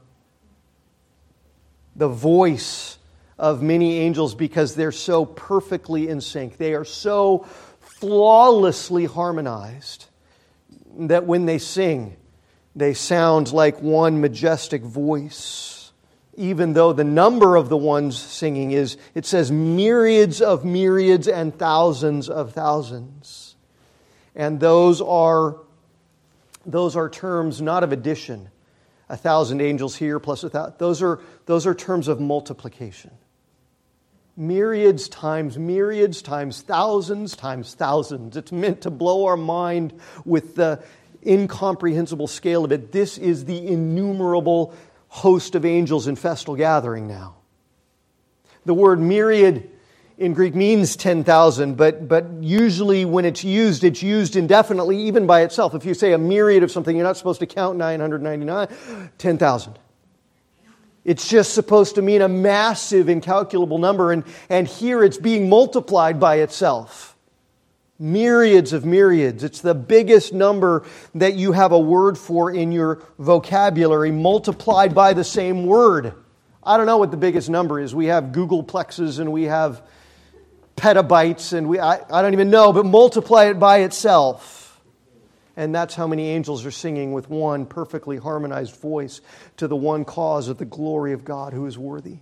B: The voice of many angels, because they're so perfectly in sync. They are so flawlessly harmonized that when they sing, they sound like one majestic voice. Even though the number of the ones singing is, it says, myriads of myriads and thousands of thousands. And those are terms not of addition. 1,000 angels here plus 1,000. Those are terms of multiplication. Myriads times thousands times thousands. It's meant to blow our mind with the incomprehensible scale of it. This is the innumerable host of angels in festal gathering now. The word myriad in Greek means 10,000, but usually when it's used indefinitely, even by itself. If you say a myriad of something, you're not supposed to count 999, 10,000. It's just supposed to mean a massive, incalculable number, and here it's being multiplied by itself. Myriads of myriads. It's the biggest number that you have a word for in your vocabulary, multiplied by the same word. I don't know what the biggest number is. We have Googleplexes and we have petabytes, and I don't even know, but multiply it by itself. And that's how many angels are singing with one perfectly harmonized voice to the one cause of the glory of God who is worthy.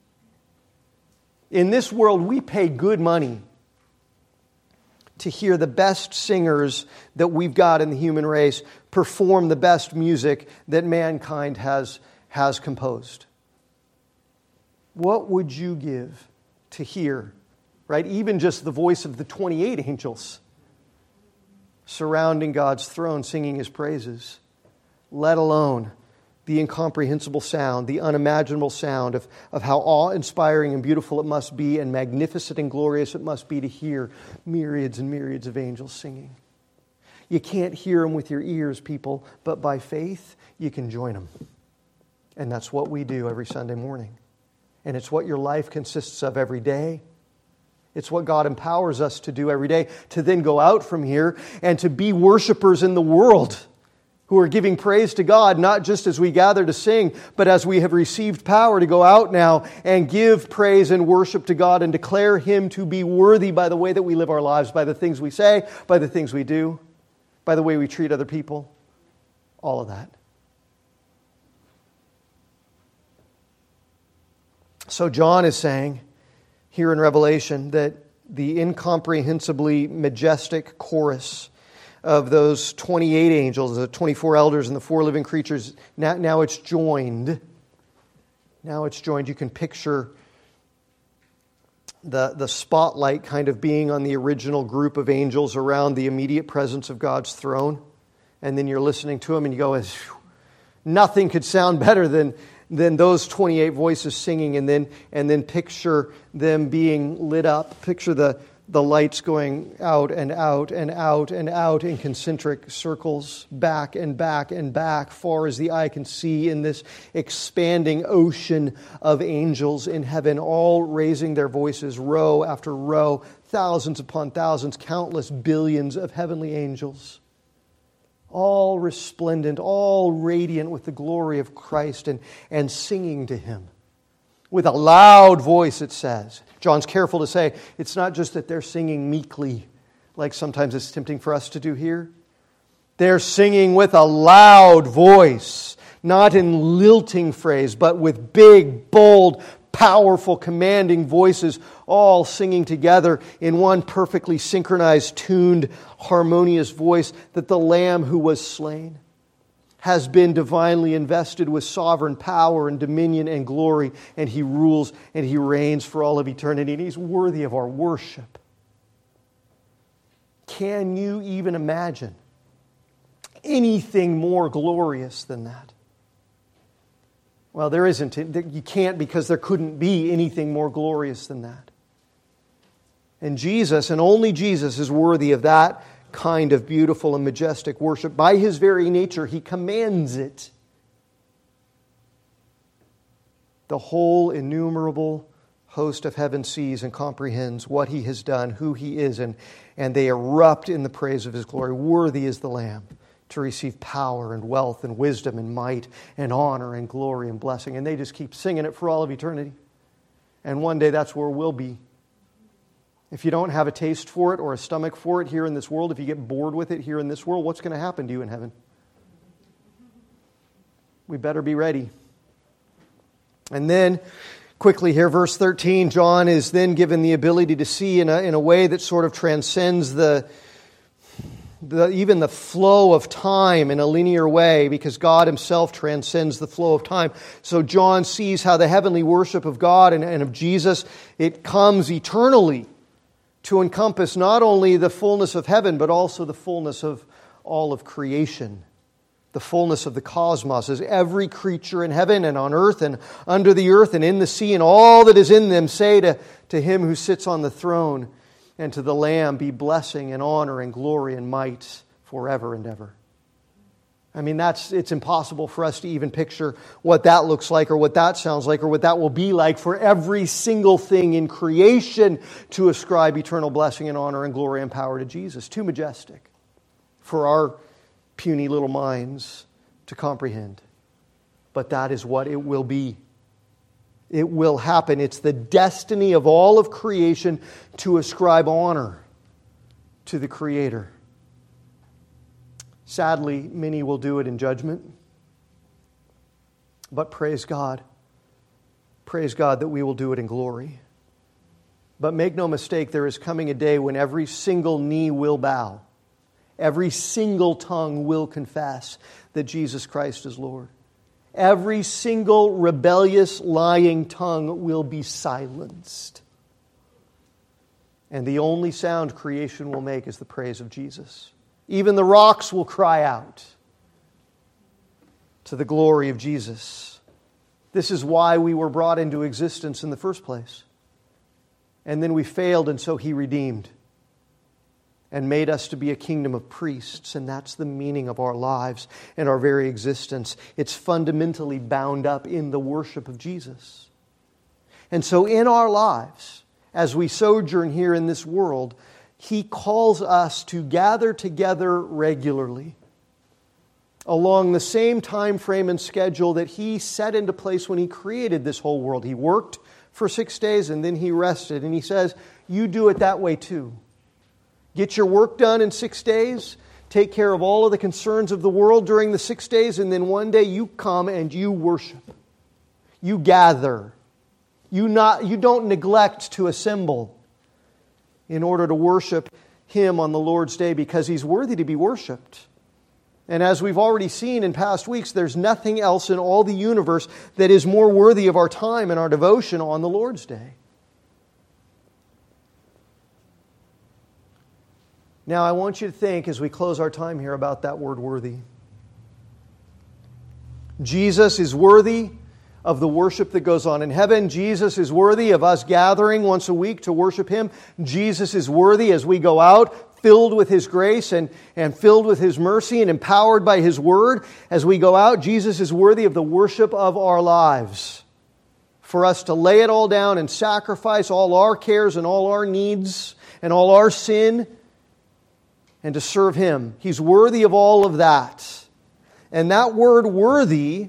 B: In this world, we pay good money to hear the best singers that we've got in the human race perform the best music that mankind has composed. What would you give to hear, right? Even just the voice of the 28 angels surrounding God's throne, singing His praises, let alone the incomprehensible sound, the unimaginable sound of how awe-inspiring and beautiful it must be and magnificent and glorious it must be to hear myriads and myriads of angels singing. You can't hear them with your ears, people, but by faith, you can join them. And that's what we do every Sunday morning. And it's what your life consists of every day. It's what God empowers us to do every day, to then go out from here and to be worshipers in the world who are giving praise to God, not just as we gather to sing, but as we have received power to go out now and give praise and worship to God and declare Him to be worthy by the way that we live our lives, by the things we say, by the things we do, by the way we treat other people, all of that. So John is saying here in Revelation that the incomprehensibly majestic chorus of those 28 angels, the 24 elders and the 4 living creatures, now it's joined. Now it's joined. You can picture the spotlight kind of being on the original group of angels around the immediate presence of God's throne. And then you're listening to them and you go, nothing could sound better than those 28 voices singing, and then picture them being lit up. Picture the lights going out and out and out and out in concentric circles, back and back and back, far as the eye can see, in this expanding ocean of angels in heaven, all raising their voices, row after row, thousands upon thousands, countless billions of heavenly angels, all resplendent, all radiant with the glory of Christ and singing to Him. With a loud voice, it says. John's careful to say, it's not just that they're singing meekly, like sometimes it's tempting for us to do here. They're singing with a loud voice, not in lilting phrase, but with big, bold, powerful, commanding voices, all singing together in one perfectly synchronized, tuned, harmonious voice, that the Lamb who was slain has been divinely invested with sovereign power and dominion and glory, and He rules and He reigns for all of eternity, and He's worthy of our worship. Can you even imagine anything more glorious than that? Well, there isn't. You can't, because there couldn't be anything more glorious than that. And Jesus, and only Jesus, is worthy of that kind of beautiful and majestic worship. By His very nature, He commands it. The whole innumerable host of heaven sees and comprehends what He has done, who He is, and they erupt in the praise of His glory. Worthy is the Lamb to receive power and wealth and wisdom and might and honor and glory and blessing. And they just keep singing it for all of eternity. And one day that's where we'll be. If you don't have a taste for it or a stomach for it here in this world, if you get bored with it here in this world, what's going to happen to you in heaven? We better be ready. And then, quickly here, verse 13, John is then given the ability to see in a way that sort of transcends even the flow of time in a linear way, because God Himself transcends the flow of time. So John sees how the heavenly worship of God and of Jesus, it comes eternally to encompass not only the fullness of heaven, but also the fullness of all of creation. the fullness of the cosmos, as every creature in heaven and on earth and under the earth and in the sea and all that is in them say to Him who sits on the throne and to the Lamb be blessing and honor and glory and might forever and ever. I mean, it's impossible for us to even picture what that looks like or what that sounds like or what that will be like for every single thing in creation to ascribe eternal blessing and honor and glory and power to Jesus. Too majestic for our puny little minds to comprehend. But that is what it will be. It will happen. It's the destiny of all of creation to ascribe honor to the Creator. Sadly, many will do it in judgment. But praise God. Praise God that we will do it in glory. But make no mistake, there is coming a day when every single knee will bow. Every single tongue will confess that Jesus Christ is Lord. Every single rebellious, lying tongue will be silenced. And the only sound creation will make is the praise of Jesus. Even the rocks will cry out to the glory of Jesus. This is why we were brought into existence in the first place. And then we failed, and so He redeemed and made us to be a kingdom of priests. And that's the meaning of our lives and our very existence. It's fundamentally bound up in the worship of Jesus. And so in our lives, as we sojourn here in this world, He calls us to gather together regularly along the same time frame and schedule that He set into place when He created this whole world. He worked for 6 days and then He rested. And He says, you do it that way too. Get your work done in 6 days. Take care of all of the concerns of the world during the 6 days. And then one day you come and you worship. You gather. You don't neglect to assemble in order to worship Him on the Lord's Day because He's worthy to be worshiped. And as we've already seen in past weeks, there's nothing else in all the universe that is more worthy of our time and our devotion on the Lord's Day. Now, I want you to think as we close our time here about that word worthy. Jesus is worthy of the worship that goes on in heaven. Jesus is worthy of us gathering once a week to worship Him. Jesus is worthy as we go out, filled with His grace and filled with His mercy and empowered by His Word. As we go out, Jesus is worthy of the worship of our lives. For us to lay it all down and sacrifice all our cares and all our needs and all our sin and to serve Him. He's worthy of all of that. And that word worthy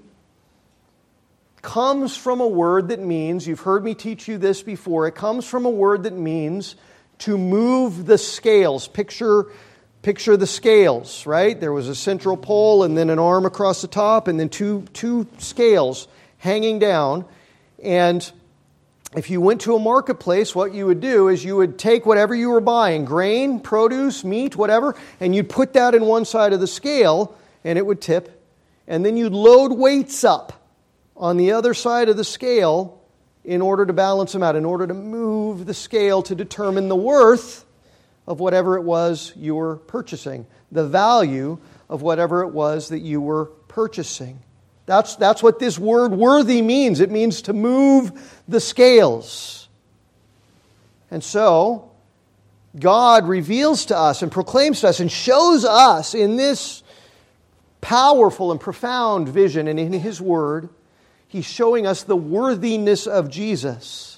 B: comes from a word that means, you've heard me teach you this before, it comes from a word that means to move the scales. Picture the scales, right? There was a central pole and then an arm across the top and then two scales hanging down. And if you went to a marketplace, what you would do is you would take whatever you were buying, grain, produce, meat, whatever, and you'd put that in one side of the scale and it would tip. And then you'd load weights up on the other side of the scale in order to balance them out, in order to move the scale to determine the worth of whatever it was you were purchasing, the value of whatever it was that you were purchasing. That's what this word worthy means. It means to move the scales. And so, God reveals to us and proclaims to us and shows us in this powerful and profound vision and in His Word, He's showing us the worthiness of Jesus.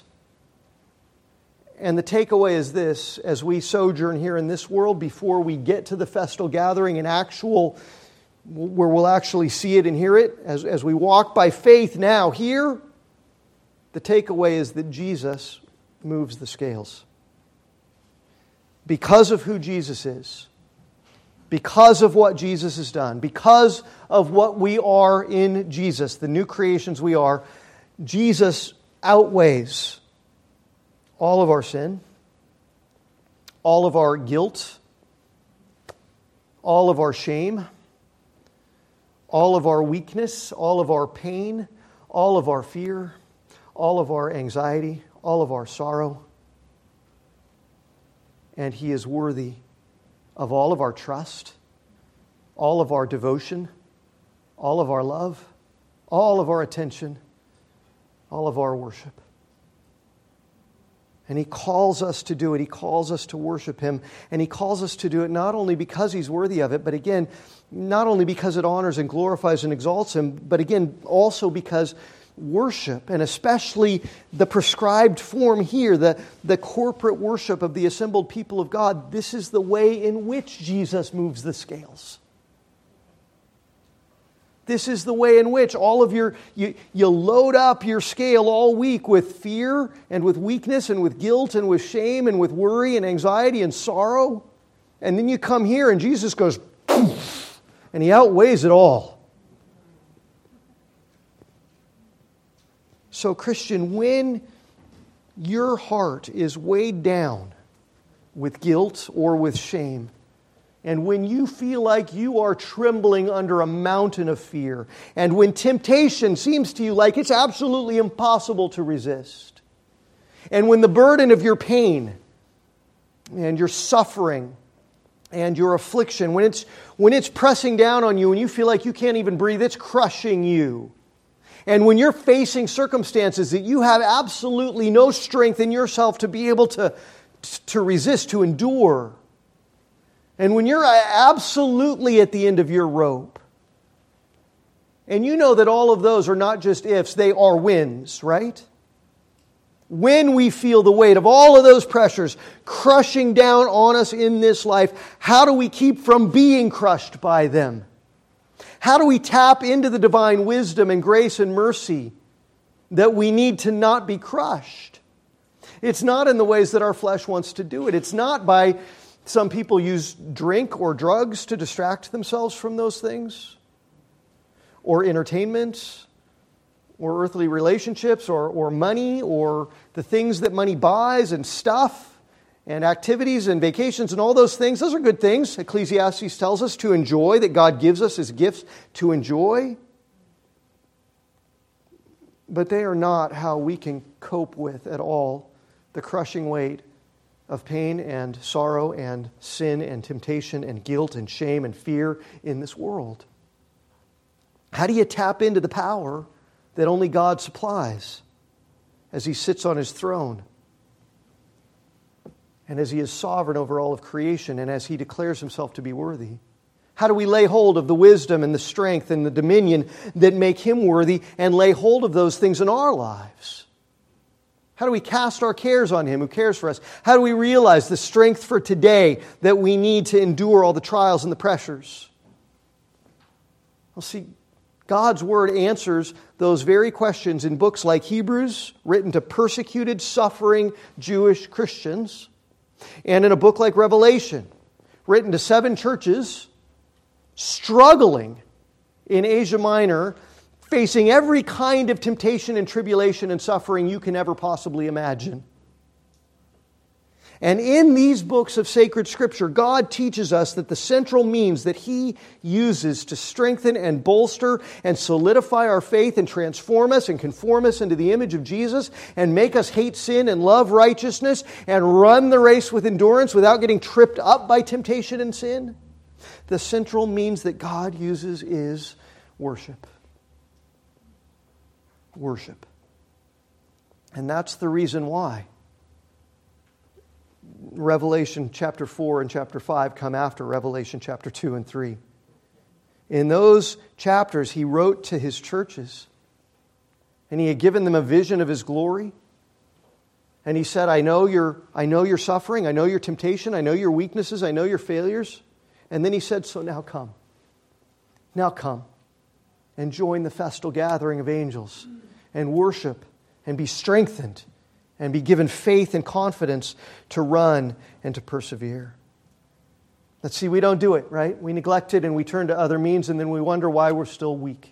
B: And the takeaway is this, as we sojourn here in this world, before we get to the festal gathering and where we'll actually see it and hear it, as we walk by faith now here, the takeaway is that Jesus moves the scales. Because of who Jesus is, because of what Jesus has done, because of what we are in Jesus, the new creations we are, Jesus outweighs all of our sin, all of our guilt, all of our shame, all of our weakness, all of our pain, all of our fear, all of our anxiety, all of our sorrow. And He is worthy of all of our trust, all of our devotion, all of our love, all of our attention, all of our worship. And He calls us to do it. He calls us to worship Him. And He calls us to do it not only because He's worthy of it, but again, not only because it honors and glorifies and exalts Him, but again, also because worship, and especially the prescribed form here, the corporate worship of the assembled people of God, this is the way in which Jesus moves the scales. This is the way in which all of you load up your scale all week with fear and with weakness and with guilt and with shame and with worry and anxiety and sorrow. And then you come here and Jesus goes, poof, and He outweighs it all. So, Christian, when your heart is weighed down with guilt or with shame, and when you feel like you are trembling under a mountain of fear, and when temptation seems to you like it's absolutely impossible to resist, and when the burden of your pain and your suffering and your affliction, when it's pressing down on you and you feel like you can't even breathe, it's crushing you, and when you're facing circumstances that you have absolutely no strength in yourself to be able to resist, to endure, and when you're absolutely at the end of your rope, and you know that all of those are not just ifs, they are wins, right? When we feel the weight of all of those pressures crushing down on us in this life, how do we keep from being crushed by them? How do we tap into the divine wisdom and grace and mercy that we need to not be crushed? It's not in the ways that our flesh wants to do it. It's not by... Some people use drink or drugs to distract themselves from those things, or entertainment, or earthly relationships, or money, or the things that money buys, and stuff, and activities, and vacations, and all those things. Those are good things, Ecclesiastes tells us, to enjoy, that God gives us as gifts to enjoy. But they are not how we can cope with at all the crushing weight of pain and sorrow and sin and temptation and guilt and shame and fear in this world. How do you tap into the power that only God supplies as He sits on His throne and as He is sovereign over all of creation and as He declares Himself to be worthy? How do we lay hold of the wisdom and the strength and the dominion that make Him worthy and lay hold of those things in our lives? How do we cast our cares on Him who cares for us? How do we realize the strength for today that we need to endure all the trials and the pressures? Well, see, God's Word answers those very questions in books like Hebrews, written to persecuted, suffering Jewish Christians, and in a book like Revelation, written to 7 churches struggling in Asia Minor, facing every kind of temptation and tribulation and suffering you can ever possibly imagine. And in these books of sacred Scripture, God teaches us that the central means that He uses to strengthen and bolster and solidify our faith and transform us and conform us into the image of Jesus and make us hate sin and love righteousness and run the race with endurance without getting tripped up by temptation and sin, the central means that God uses is worship. Worship. And that's the reason why Revelation chapter 4 and chapter 5 come after Revelation chapter 2 and 3. In those chapters, He wrote to His churches, and He had given them a vision of His glory. And He said, I know your suffering, I know your temptation, I know your weaknesses, I know your failures. And then He said, so now come. Now come and join the festal gathering of angels and worship and be strengthened and be given faith and confidence to run and to persevere. Let's see, we don't do it, right? We neglect it and we turn to other means and then we wonder why we're still weak.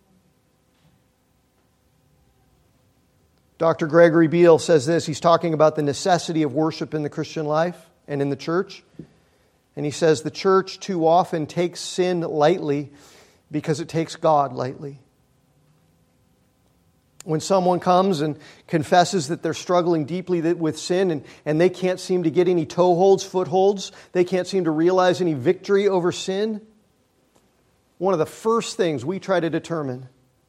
B: Dr. Gregory Beale says this. He's talking about the necessity of worship in the Christian life and in the church. And he says the church too often takes sin lightly because it takes God lightly. When someone comes and confesses that they're struggling deeply with sin and they can't seem to get any toeholds, footholds, they can't seem to realize any victory over sin, one of the first things we try to determine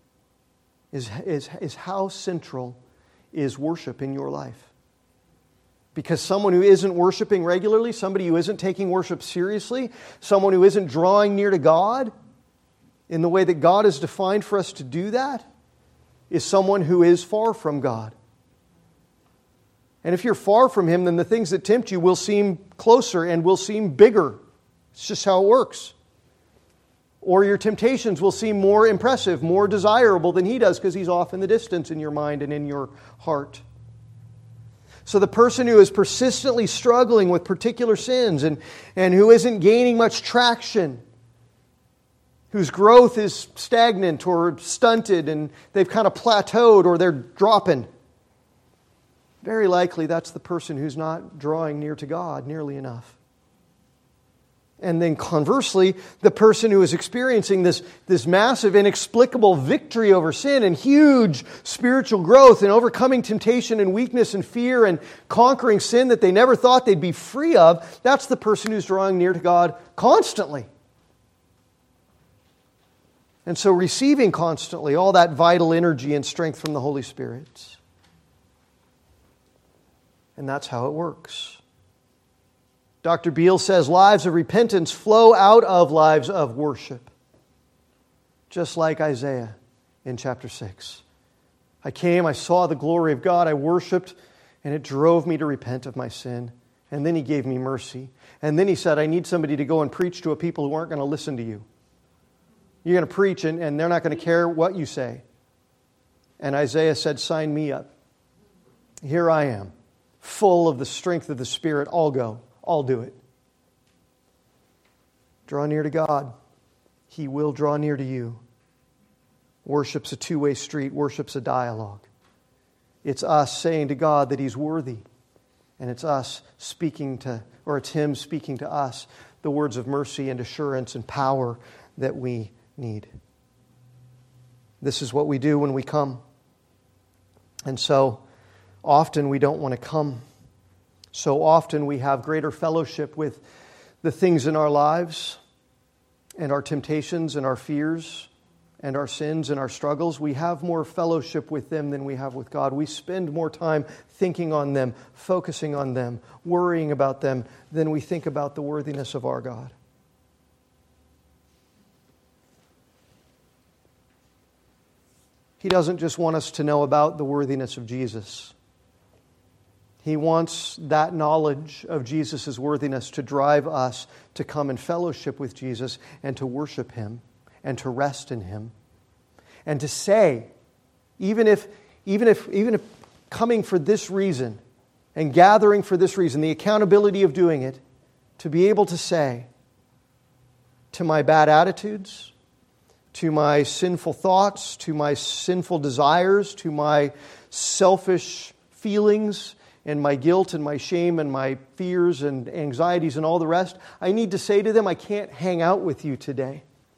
B: is how central is worship in your life. Because someone who isn't worshiping regularly, somebody who isn't taking worship seriously, someone who isn't drawing near to God in the way that God has defined for us to do that, is someone who is far from God. And if you're far from Him, then the things that tempt you will seem closer and will seem bigger. It's just how it works. Or your temptations will seem more impressive, more desirable than He does because He's off in the distance in your mind and in your heart. So the person who is persistently struggling with particular sins and who isn't gaining much traction, whose growth is stagnant or stunted and they've kind of plateaued or they're dropping, very likely that's the person who's not drawing near to God nearly enough. And then conversely, the person who is experiencing this massive, inexplicable victory over sin and huge spiritual growth and overcoming temptation and weakness and fear and conquering sin that they never thought they'd be free of, that's the person who's drawing near to God constantly. And so receiving constantly all that vital energy and strength from the Holy Spirit. And that's how it works. Dr. Beale says lives of repentance flow out of lives of worship. Just like Isaiah in chapter 6. I came, I saw the glory of God, I worshiped, and it drove me to repent of my sin. And then He gave me mercy. And then He said, I need somebody to go and preach to a people who aren't going to listen to you. You're going to preach and they're not going to care what you say. And Isaiah said, sign me up. Here I am, full of the strength of the Spirit. I'll go. I'll do it. Draw near to God. He will draw near to you. Worship's a two-way street. Worship's a dialogue. It's us saying to God that He's worthy. And it's us speaking to, or it's Him speaking to us the words of mercy and assurance and power that we need. This is what we do when we come. And so often we don't want to come. So often we have greater fellowship with the things in our lives and our temptations and our fears and our sins and our struggles. We have more fellowship with them than we have with God. We spend more time thinking on them, focusing on them, worrying about them than we think about the worthiness of our God. He doesn't just want us to know about the worthiness of Jesus. He wants that knowledge of Jesus' worthiness to drive us to come in fellowship with Jesus and to worship Him and to rest in Him. And to say, even if coming for this reason and gathering for this reason, the accountability of doing it, to be able to say to my bad attitudes, to my sinful thoughts, to my sinful desires, to my selfish feelings, and my guilt and my shame and my fears and anxieties and all the rest, I need to say to them, I can't hang out with you today.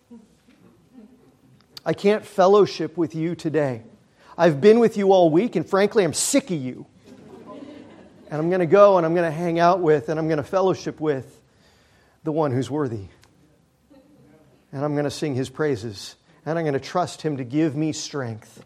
B: I can't fellowship with you today. I've been with you all week, and frankly, I'm sick of you. And I'm going to go and I'm going to hang out with and I'm going to fellowship with the one who's worthy. And I'm going to sing His praises. And I'm going to trust Him to give me strength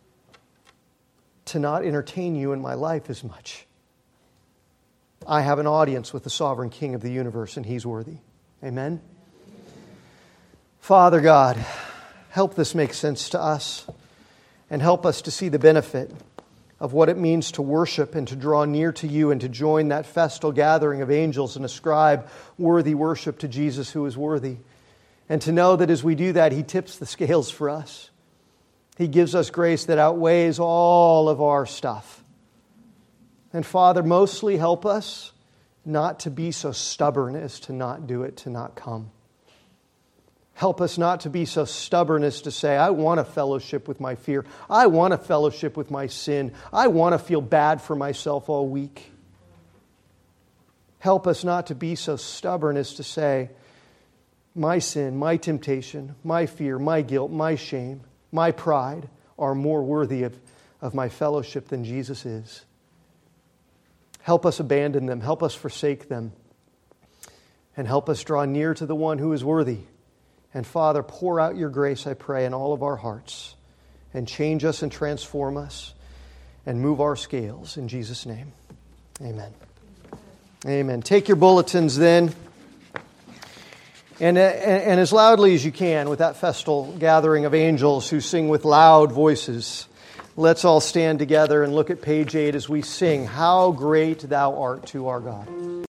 B: to not entertain you in my life as much. I have an audience with the sovereign King of the universe, and He's worthy. Amen? Father God, help this make sense to us, and help us to see the benefit of what it means to worship and to draw near to You and to join that festal gathering of angels and ascribe worthy worship to Jesus who is worthy. And to know that as we do that, He tips the scales for us. He gives us grace that outweighs all of our stuff. And Father, mostly help us not to be so stubborn as to not do it, to not come. Help us not to be so stubborn as to say, I want to fellowship with my fear. I want to fellowship with my sin. I want to feel bad for myself all week. Help us not to be so stubborn as to say, my sin, my temptation, my fear, my guilt, my shame, my pride are more worthy of my fellowship than Jesus is. Help us abandon them. Help us forsake them. And help us draw near to the one who is worthy And Father, pour out your grace, I pray, in all of our hearts, and change us and transform us and move our scales. In Jesus' name, amen. Amen. Take your bulletins then, and as loudly as you can with that festal gathering of angels who sing with loud voices, let's all stand together and look at page 8 as we sing, How Great Thou Art to our God.